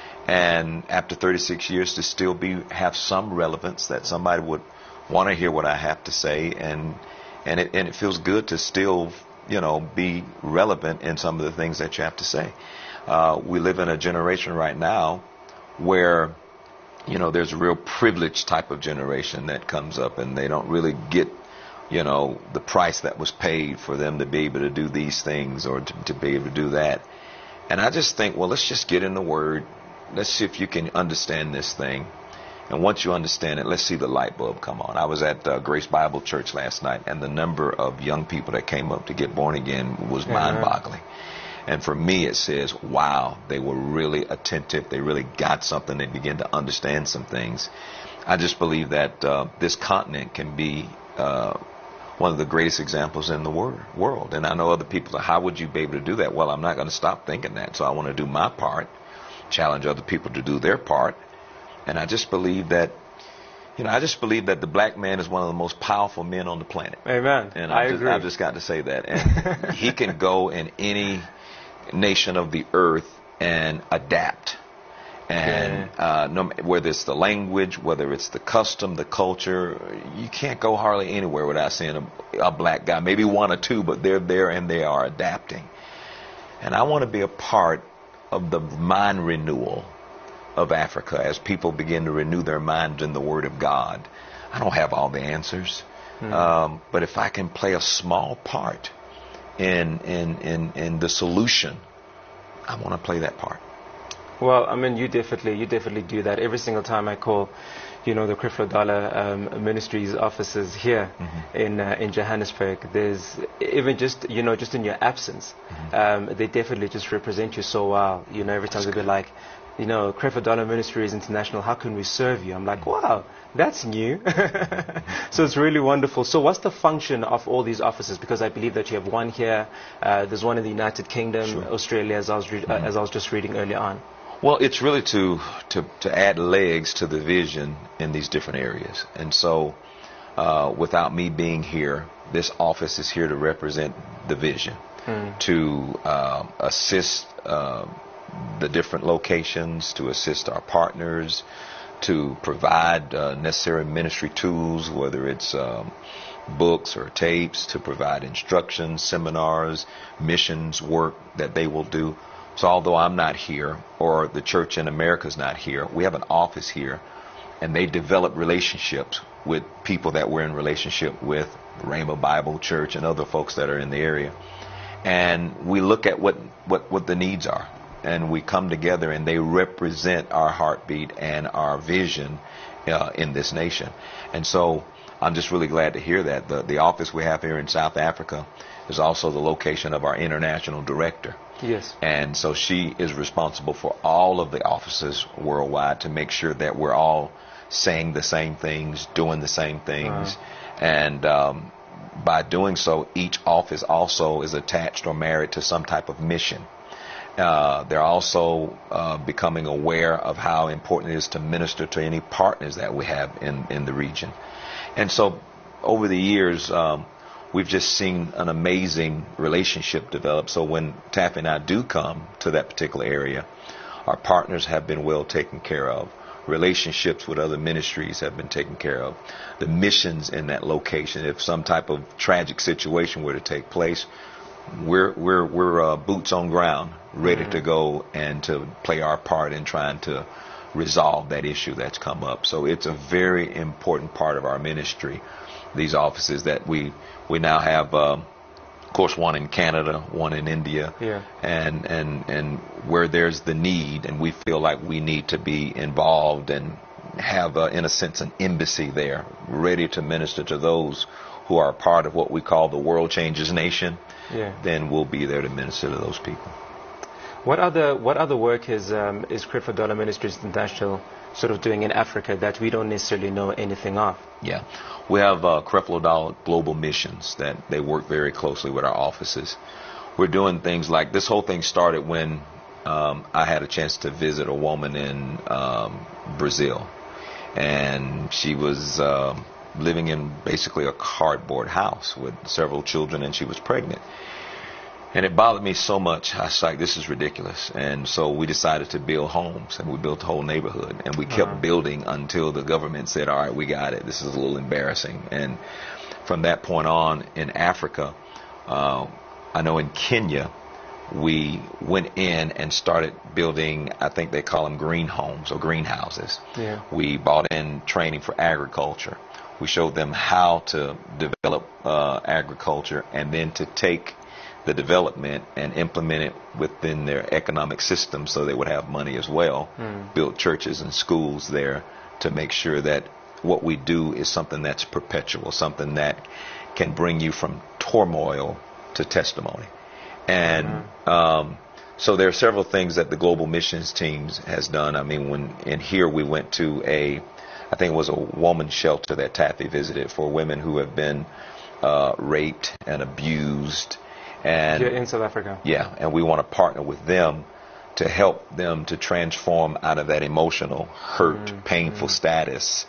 and after thirty-six years to still be have some relevance, that somebody would want to hear what I have to say, and and it and it feels good to still, you know, be relevant in some of the things that you have to say. Uh, we live in a generation right now where, you know, there's a real privileged type of generation that comes up, and they don't really get, you know, the price that was paid for them to be able to do these things or to, to be able to do that. And I just think, well, let's just get in the Word. Let's see if you can understand this thing. And once you understand it, let's see the light bulb come on. I was at uh, Grace Bible Church last night, and the number of young people that came up to get born again was yeah. mind-boggling. And for me, it says, wow, they were really attentive. They really got something. They began to understand some things. I just believe that uh, this continent can be uh, one of the greatest examples in the wor- world. And I know other people say, how would you be able to do that? Well, I'm not going to stop thinking that. So I want to do my part, challenge other people to do their part. And I just believe that, you know, I just believe that the black man is one of the most powerful men on the planet. Amen. And I I've just, agree. I've just got to say that. And he can go in any nation of the earth and adapt. And yeah. uh, no, whether it's the language, whether it's the custom, the culture, you can't go hardly anywhere without seeing a, a black guy. Maybe one or two, but they're there and they are adapting. And I want to be a part of the mind renewal of Africa as people begin to renew their minds in the Word of God. I don't have all the answers, hmm. um, but if I can play a small part in in in, in the solution, I want to play that part. Well, I mean, you definitely, you definitely do that. Every single time I call, you know, the Creflo Dollar um, Ministries offices here mm-hmm. in uh, in Johannesburg, there's even just, you know, just in your absence, mm-hmm. um, they definitely just represent you so well. You know, every time they'll be like, you know, Creflo Dollar Ministries International, how can we serve you? I'm like, wow, that's new. So it's really wonderful. So what's the function of all these offices? Because I believe that you have one here, uh, there's one in the United Kingdom, sure. Australia, as I was re- mm-hmm. uh, as I was just reading earlier on. Well, it's really to, to, to add legs to the vision in these different areas. And so uh, without me being here, this office is here to represent the vision, mm. to uh, assist uh, the different locations, to assist our partners, to provide uh, necessary ministry tools, whether it's um, books or tapes, to provide instructions, seminars, missions work that they will do. So although I'm not here, or the church in America is not here, we have an office here, and they develop relationships with people that we're in relationship with, the Rainbow Bible Church and other folks that are in the area. And we look at what, what, what the needs are, and we come together, and they represent our heartbeat and our vision uh, in this nation. And so I'm just really glad to hear that. The, the office we have here in South Africa is also the location of our international director. Yes. And so she is responsible for all of the offices worldwide to make sure that we're all saying the same things, doing the same things. Uh-huh. And um, by doing so, each office also is attached or married to some type of mission. Uh, they're also uh, becoming aware of how important it is to minister to any partners that we have in, in the region. And so over the years, um, we've just seen an amazing relationship develop. So when Taffy and I do come to that particular area, our partners have been well taken care of. Relationships with other ministries have been taken care of. The missions in that location, if some type of tragic situation were to take place, we're we're we're uh, boots on ground, ready mm-hmm. to go and to play our part in trying to resolve that issue that's come up. So it's a very important part of our ministry, these offices that we we now have, um, of course, one in Canada, one in India, yeah. and, and, and where there's the need and we feel like we need to be involved and have, uh, in a sense, an embassy there, ready to minister to those who are part of what we call the World Changers Nation, yeah. then we'll be there to minister to those people. What other what other work is um, is Creflo Dollar Ministries International sort of doing in Africa that we don't necessarily know anything of? Yeah, we have uh, Creflo Dollar Global Missions that they work very closely with our offices. We're doing things like, this whole thing started when um, I had a chance to visit a woman in um, Brazil, and she was uh, living in basically a cardboard house with several children, and she was pregnant. And it bothered me so much. I was like, this is ridiculous. And so we decided to build homes, and we built a whole neighborhood. And we kept uh-huh. building until the government said, all right, we got it. This is a little embarrassing. And from that point on in Africa, uh, I know in Kenya, we went in and started building, I think they call them green homes or greenhouses. Yeah. We bought in training for agriculture. We showed them how to develop uh, agriculture and then to take the development and implement it within their economic system so they would have money as well. Mm. Build churches and schools there to make sure that what we do is something that's perpetual, something that can bring you from turmoil to testimony. And mm-hmm. um, so there are several things that the Global Missions Teams has done. I mean, when in here we went to a, I think it was a woman's shelter that Taffy visited for women who have been uh, raped and abused. And yeah, in South Africa. Yeah, and we want to partner with them to help them to transform out of that emotional, hurt, mm, painful mm. status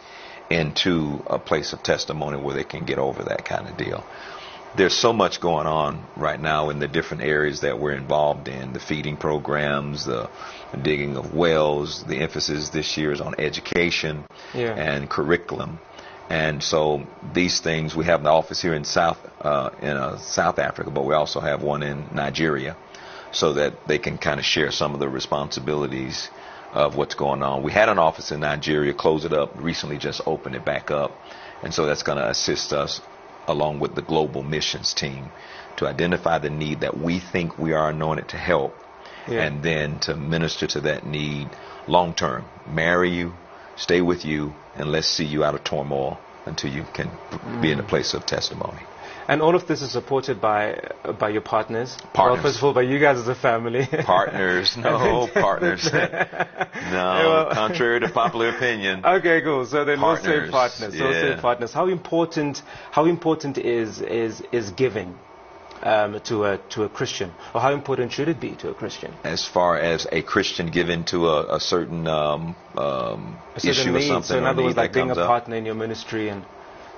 into a place of testimony where they can get over that kind of deal. There's so much going on right now in the different areas that we're involved in, the feeding programs, the digging of wells. The emphasis this year is on education yeah. and curriculum. And so these things, we have an office here in South uh, in uh, South Africa, but we also have one in Nigeria, so that they can kind of share some of the responsibilities of what's going on. We had an office in Nigeria, closed it up, recently just opened it back up, and so that's going to assist us along with the Global Missions Team to identify the need that we think we are anointed to help, yeah. and then to minister to that need long term. Marry you, stay with you, and let's see you out of turmoil until you can mm. be in a place of testimony. And all of this is supported by uh, by your partners? Partners. Well, first of all, by you guys as a family. Partners. No, partners. No, well, contrary to popular opinion. Okay, cool. So then partners. we'll say partners. So yeah. we'll say partners. How important how important is is is giving um, to a to a Christian, or how important should it be to a Christian? As far as a Christian giving to a, a certain um, um, a certain issue need. or something, so in or other words, need like that being a comes up. partner in your ministry and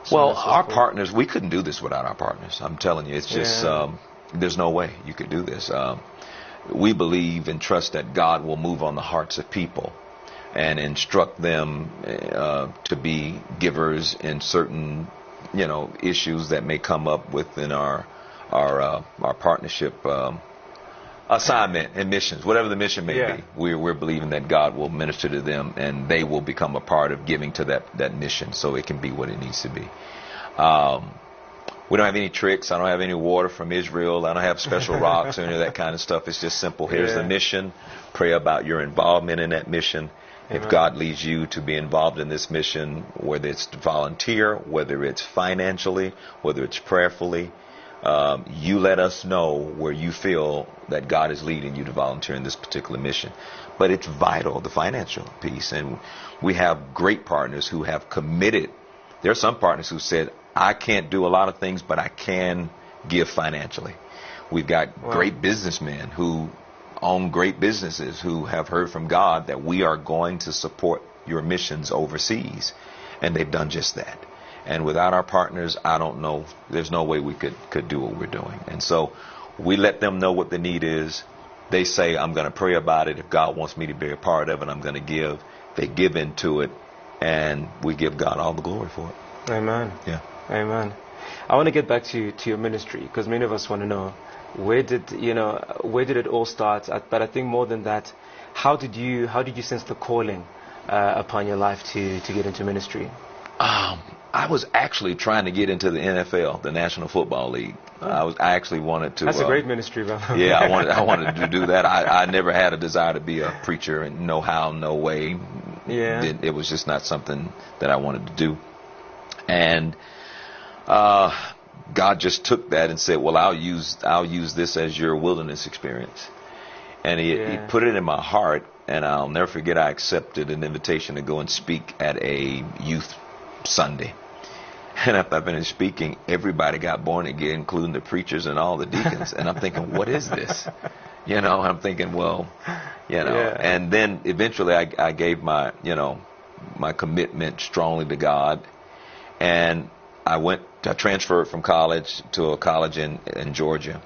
So Well, on and so our forth. partners, we couldn't do this without our partners. I'm telling you, it's just, Yeah. um, there's no way you could do this. Um, we believe and trust that God will move on the hearts of people and instruct them uh, to be givers in certain, you know, issues that may come up within our our uh, our partnership um, assignment and missions, whatever the mission may Yeah. be. We're we're believing that God will minister to them and they will become a part of giving to that that mission, so it can be what it needs to be. Um, we don't have any tricks. I don't have any water from Israel. I don't have special rocks or any of that kind of stuff. It's just simple. Here's Yeah. the mission. Pray about your involvement in that mission. If Amen. God leads you to be involved in this mission, whether it's to volunteer, whether it's financially, whether it's prayerfully, um, you let us know where you feel that God is leading you to volunteer in this particular mission. But it's vital, the financial piece. And we have great partners who have committed. There are some partners who said, I can't do a lot of things, but I can give financially. We've got Wow. great businessmen who own great businesses who have heard from God that we are going to support your missions overseas. And they've done just that. And without our partners, I don't know, there's no way we could, could do what we're doing. And so we let them know what the need is. They say, I'm going to pray about it. If God wants me to be a part of it, I'm going to give. They give into it, and we give God all the glory for it. Amen. Yeah. Amen. I want to get back to to your ministry, because many of us want to know, where did you know where did it all start? Uh, But I think more than that, how did you how did you sense the calling uh, upon your life to to get into ministry? Um, I was actually trying to get into the N F L, the National Football League. I was I actually wanted to. That's uh, a great ministry, brother. Yeah, I wanted I wanted to do that. I, I never had a desire to be a preacher, and no how, no way. Yeah. It, it was just not something that I wanted to do. And uh, God just took that and said, "Well, I'll use I'll use this as your wilderness experience." And he, Yeah. he put it in my heart, and I'll never forget. I accepted an invitation to go and speak at a youth Sunday. And after I finished speaking, everybody got born again, including the preachers and all the deacons. And I'm thinking, what is this? You know, I'm thinking, well, you know. Yeah. And then eventually I, I gave my, you know, my commitment strongly to God. And I went, I transferred from college to a college in, in Georgia.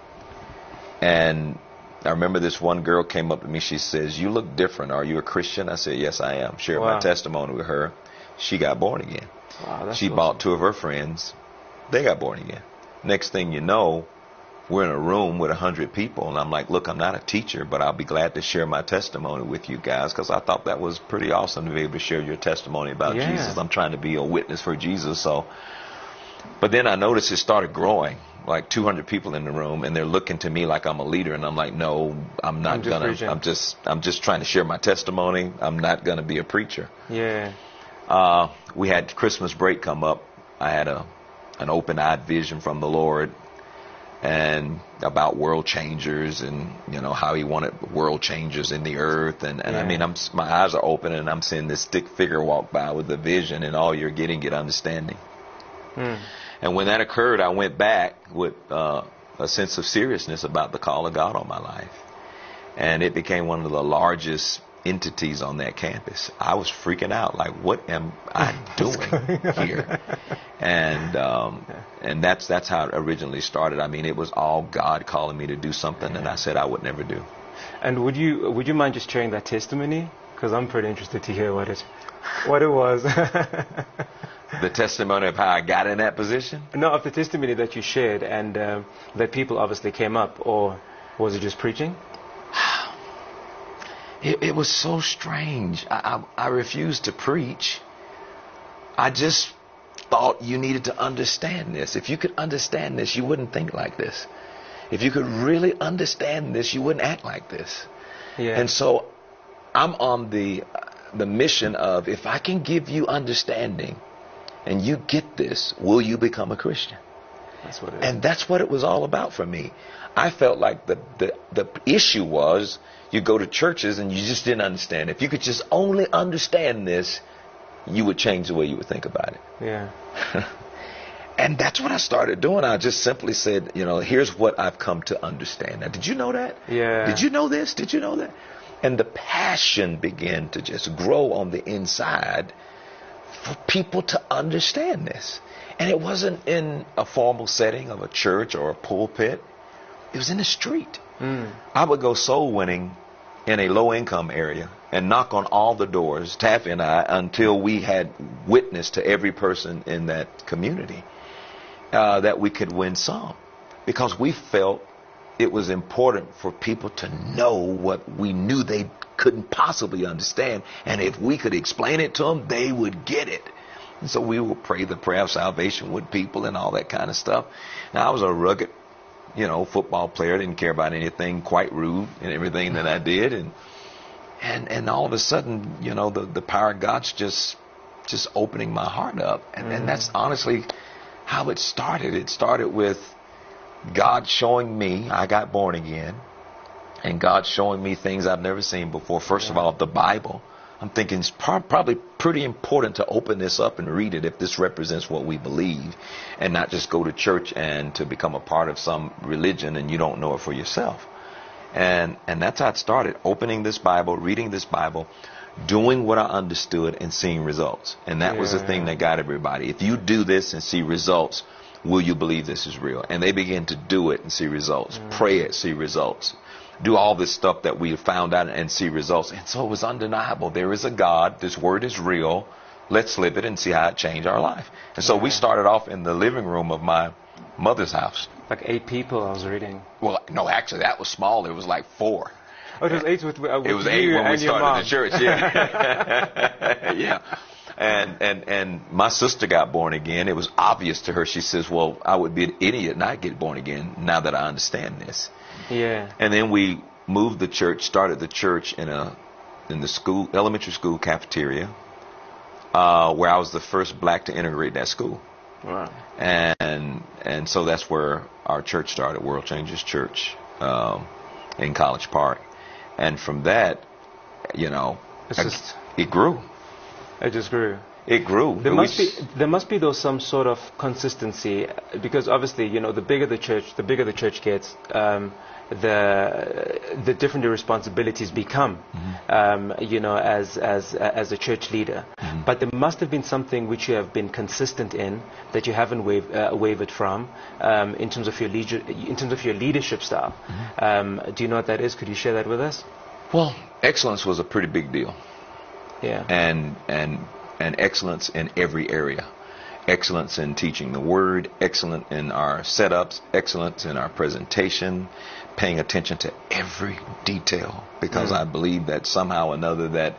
And I remember this one girl came up to me. She says, "You look different. Are you a Christian?" I said, "Yes, I am." Shared Wow. my testimony with her. She got born again. Wow, that's She awesome. bought two of her friends. They got born again. Next thing you know, we're in a room with a hundred people, and I'm like, "Look, I'm not a teacher, but I'll be glad to share my testimony with you guys, because I thought that was pretty awesome to be able to share your testimony about Yeah. Jesus. I'm trying to be a witness for Jesus." So, but then I noticed it started growing, like two hundred people in the room, and they're looking to me like I'm a leader, and I'm like, "No, I'm not I'm just gonna. preaching. I'm just, I'm just trying to share my testimony. I'm not gonna be a preacher." Yeah. Uh, we had Christmas break come up. I had a an open-eyed vision from the Lord, and about world changers, and you know how He wanted world changers in the earth, and, and I Yeah. mean, I'm my eyes are open, and I'm seeing this stick figure walk by with a vision, and all you're getting get understanding. Hmm. And when that occurred, I went back with uh, a sense of seriousness about the call of God on my life, and it became one of the largest entities on that campus. I was freaking out, like, what am I doing here? And um, and that's that's how it originally started. I mean, it was all God calling me to do something, and I said I would never do. And would you would you mind just sharing that testimony? Because I'm pretty interested to hear what it what it was. The testimony of how I got in that position? No, of the testimony that you shared, and um, that people obviously came up, or was it just preaching? It, it was so strange. I, I, I refused to preach. I just thought you needed to understand this. If you could understand this, you wouldn't think like this. If you could really understand this, you wouldn't act like this. Yeah. And so I'm on the the mission of, if I can give you understanding and you get this, will you become a Christian? That's what it is. And that's what it was all about for me. I felt like the, the, the issue was, you go to churches and you just didn't understand. If you could just only understand this, you would change the way you would think about it. Yeah. And that's what I started doing. I just simply said, you know, here's what I've come to understand. Now, did you know that? Yeah. Did you know this? Did you know that? And the passion began to just grow on the inside for people to understand this. And it wasn't in a formal setting of a church or a pulpit. It was in the street. Mm. I would go soul winning in a low income area and knock on all the doors, Taffy and I, until we had witnessed to every person in that community uh, that we could win some. Because we felt it was important for people to know what we knew they couldn't possibly understand. And if we could explain it to them, they would get it. And so we would pray the prayer of salvation with people and all that kind of stuff. Now, I was a rugged, you know, football player, didn't care about anything, quite rude in everything that I did. And and and all of a sudden, you know, the, the power of God's just just opening my heart up. And, mm. and that's honestly how it started. It started with God showing me, I got born again, and God showing me things I've never seen before. First yeah. of all, the Bible. I'm thinking it's pro- probably pretty important to open this up and read it if this represents what we believe, and not just go to church and to become a part of some religion and you don't know it for yourself. And and that's how it started, opening this Bible, reading this Bible, doing what I understood and seeing results. And that yeah. was the thing that got everybody. If you do this and see results, will you believe this is real? And they begin to do it and see results, mm. pray it, see results. Do all this stuff that we found out and see results. And so it was undeniable. There is a God. This word is real. Let's live it and see how it changed our life. And so yeah. we started off in the living room of my mother's house. Like eight people, I was reading. Well, no, actually, that was small. It was like four. Oh, it was eight with, uh, with It was you eight when we and your started mom. the church. Yeah. yeah. And, and, and my sister got born again. It was obvious to her. She says, well, I would be an idiot not get born again now that I understand this. Yeah. And then we moved the church, started the church in a in the school, elementary school cafeteria, uh, where I was the first black to integrate that school. Wow. And and so that's where our church started, World Changers Church, um, in College Park. And from that, you know, it's I, just, it grew. It just grew. It grew. There we must be there must be though some sort of consistency, because obviously, you know, the bigger the church, the bigger the church gets, um, the the different the responsibilities become, mm-hmm. um, you know, as as as a church leader. Mm-hmm. But there must have been something which you have been consistent in, that you haven't wav- uh, wavered from, um, in terms of your leader, in terms of your leadership style. Mm-hmm. Um, do you know what that is? Could you share that with us? Well, excellence was a pretty big deal. Yeah. And and and excellence in every area. Excellence in teaching the word, excellent in our setups, excellence in our presentation, paying attention to every detail, because mm. I believe that somehow or another that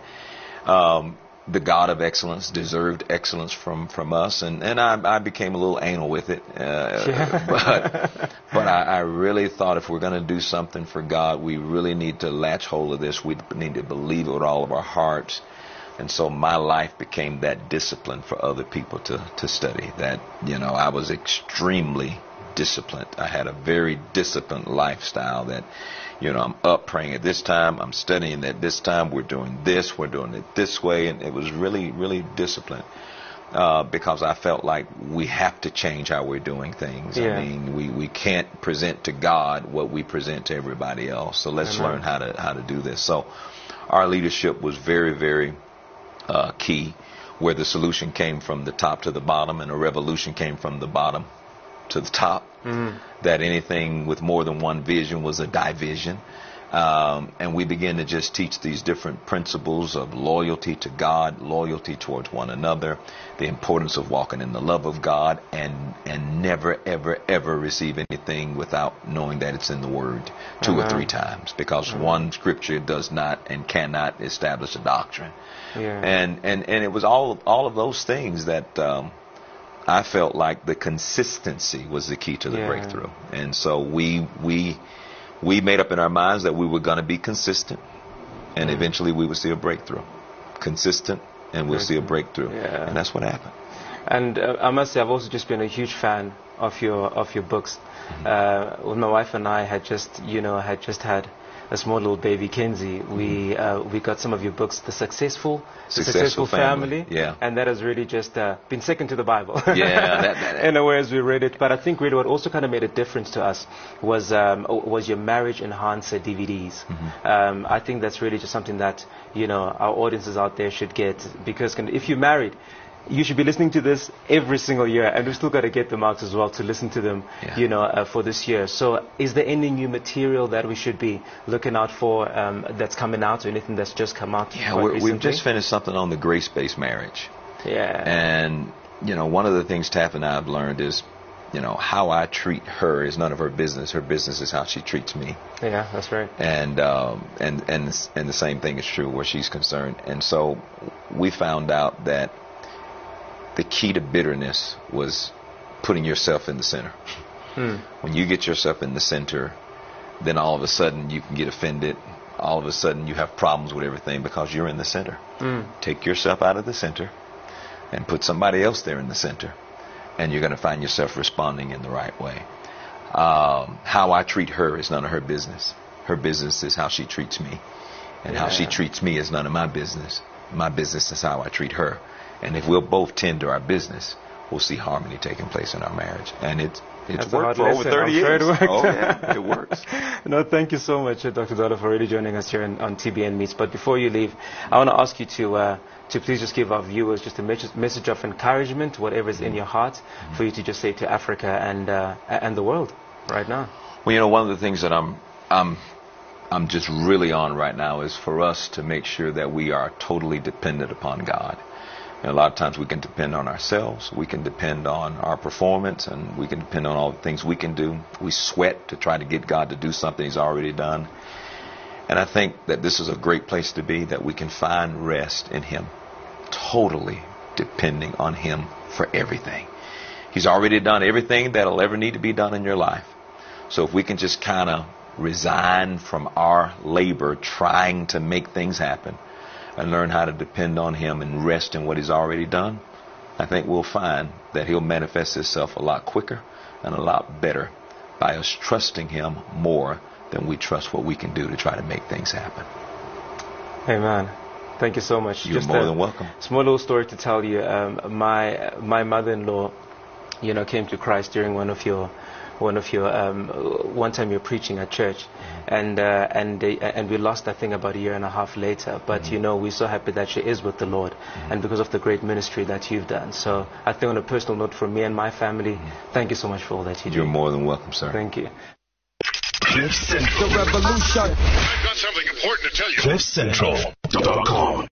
um, the God of excellence deserved excellence from, from us. And, and I, I became a little anal with it. Uh, yeah. But, but I, I really thought if we're going to do something for God, we really need to latch hold of this. We need to believe it with all of our hearts. And so my life became that discipline for other people to, to study. That, you know, I was extremely disciplined. I had a very disciplined lifestyle that, you know, I'm up praying at this time, I'm studying at this time, we're doing this, we're doing it this way. And it was really, really disciplined uh, because I felt like we have to change how we're doing things. Yeah. I mean, we, we can't present to God what we present to everybody else. So let's Amen. learn how to how to do this. So our leadership was very, very Uh, key, where the solution came from the top to the bottom and a revolution came from the bottom to the top. Mm-hmm. That anything with more than one vision was a division. Um, and we began to just teach these different principles of loyalty to God, loyalty towards one another, the importance of walking in the love of God, and and never, ever, ever receive anything without knowing that it's in the Word two uh-huh. or three times, because uh-huh. one scripture does not and cannot establish a doctrine. Yeah. And, and and it was all all of those things that um, I felt like the consistency was the key to the yeah. breakthrough. And so we we. We made up in our minds that we were going to be consistent, and mm. eventually we would see a breakthrough. Consistent, and we'll see a breakthrough. Yeah. And that's what happened. And uh, I must say, I've also just been a huge fan of your of your books. Mm-hmm. Uh, when my wife and I had just, you know, had just had a small little baby, Kenzie, mm-hmm. we uh, we got some of your books, The Successful, The Successful, Successful Family. Family. Yeah. And that has really just uh, been second to the Bible. Yeah. That, that, in a way, as we read it. But I think really what also kind of made a difference to us was um, was your Marriage Enhancer D V Ds. Mm-hmm. Um, I think that's really just something that, you know, our audiences out there should get, because if you're married, you should be listening to this every single year, and we've still got to get them out as well to listen to them, Yeah. you know, uh, for this year. So is there any new material that we should be looking out for um, that's coming out, or anything that's just come out? Yeah, quite we're, we've recently? just finished something on the grace-based marriage. Yeah. And, you know, one of the things Taff and I have learned is, you know, how I treat her is none of her business. Her business is how she treats me. Yeah, that's right. And um, and and and the same thing is true where she's concerned. And so we found out that the key to bitterness was putting yourself in the center. Hmm. When you get yourself in the center, then all of a sudden you can get offended. All of a sudden you have problems with everything because you're in the center. Hmm. Take yourself out of the center and put somebody else there in the center, and you're going to find yourself responding in the right way. Um, how I treat her is none of her business. Her business is how she treats me. And how she Yeah. treats me is none of my business. My business is how I treat her. And if we'll both tend to our business, we'll see harmony taking place in our marriage. And it's it's That's a worked hard for over lesson. thirty I'm sure years. it worked. Oh, yeah, it works. No, thank you so much, uh, Doctor Dollar, for really joining us here in, on T B N Meets. But before you leave, I want to ask you to uh, to please just give our viewers just a message, message of encouragement, whatever is in your heart, mm-hmm. for you to just say to Africa and uh, and the world right now. Well, you know, one of the things that I'm I'm I'm just really on right now is for us to make sure that we are totally dependent upon God. And a lot of times we can depend on ourselves, we can depend on our performance, and we can depend on all the things we can do. We sweat to try to get God to do something He's already done. And I think that this is a great place to be, that we can find rest in Him, totally depending on Him for everything. He's already done everything that'll ever need to be done in your life. So if we can just kind of resign from our labor trying to make things happen and learn how to depend on Him and rest in what He's already done, I think we'll find that He'll manifest Himself a lot quicker and a lot better by us trusting Him more than we trust what we can do to try to make things happen. Amen. Thank you so much. You're Just more a than welcome. Small little story to tell you. Um, my my mother-in-law, you know, came to Christ during one of your one of your um, one time you're preaching at church, and uh, and they, and we lost that thing about a year and a half later. But mm-hmm. you know, we're so happy that she is with the Lord, mm-hmm. and because of the great ministry that you've done. So I think on a personal note, for me and my family, mm-hmm. thank you so much for all that you do. You're more than welcome, sir. Thank you. Cliff Central. The revolution. I've got something important to tell you. cliff central dot com